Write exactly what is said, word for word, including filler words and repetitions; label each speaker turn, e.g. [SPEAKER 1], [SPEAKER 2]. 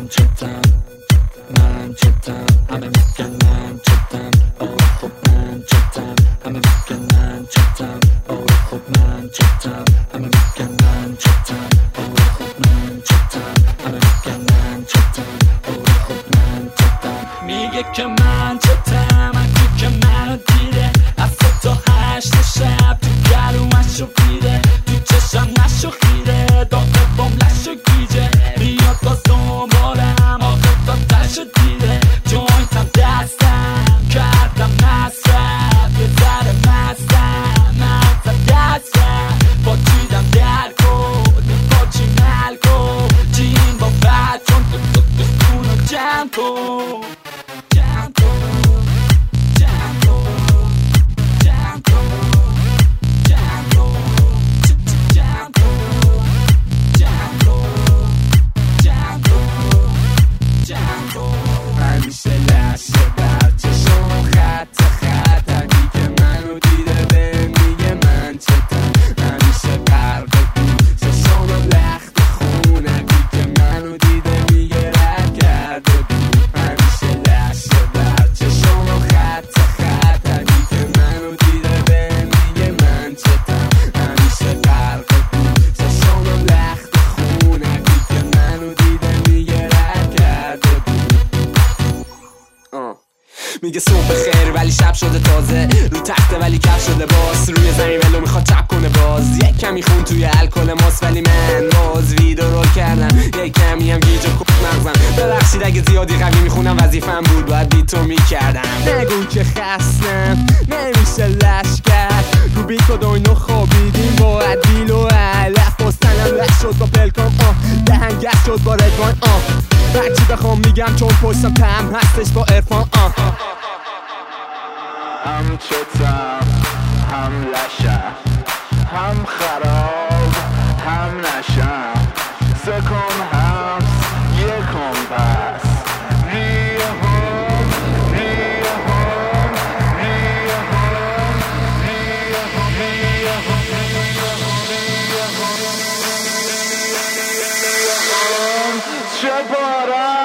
[SPEAKER 1] من چتم من چتم همه میگن من چتم آه خب من چتم همه میگن من چتم آه خب من چتم همه میگن من چتم آه خب من چتم همه میگن من چتم آه خب من چتم میگه که من چتم اگه که منو دیره از سه تا هشت شب تو گلومشو پیره تو چشم نشو خیره داغه بام لشو گیجه میاد باز دنبالم آخه تا تشو دیره جوینتم دستم کردم مصرف یه ذره مستم مغزم دستم با چیدم در کن با چی مل کن جین با بد چون تو تو تو خونو جمع کن جمع کن جمع کن جمع کن جمع کن جمع کن جمع کن جمع کن جمع کن همیشه لحظه بر چشم خط خط همی که منو دیده به میگه من چتم همیشه غرق بود چشم لخت خون همی که منو دیده میگه رد کرده بود همیشه لحظه بر چشم خط خط همی که منو دیده به میگه من چتم همیشه غرق بود چشم لخت خون همی که منو دیده میگه رد کرده بود آه میگه صبح خیر ولی شب شده تازه رو تخته ولی کف شده باز روی زمین ولو میخواد چپ کنه باز یک کمی خون توی الکل ماست ولی من باز ویدو رول کردم یک کمی هم گیج و کپ مغزم ببخشید اگه زیادی قوی میخونم وظیفم بود باید بیتو میکردم نگو که خستم نمیشه لش کرد رو بیت و دوینو خوابیدیم باید دیل و علف بستنم لش شد با پلکام آه دهنگست شد با ردوان آه بچی بخوام میگم چون پشتم تم هستش با ارفان آه
[SPEAKER 2] هم چتم هم لشم هم خراب هم نشم سکم هست یکم پس ریه هم ریه هم ریه هم ریه هم ریه هم ریه هم چه بارم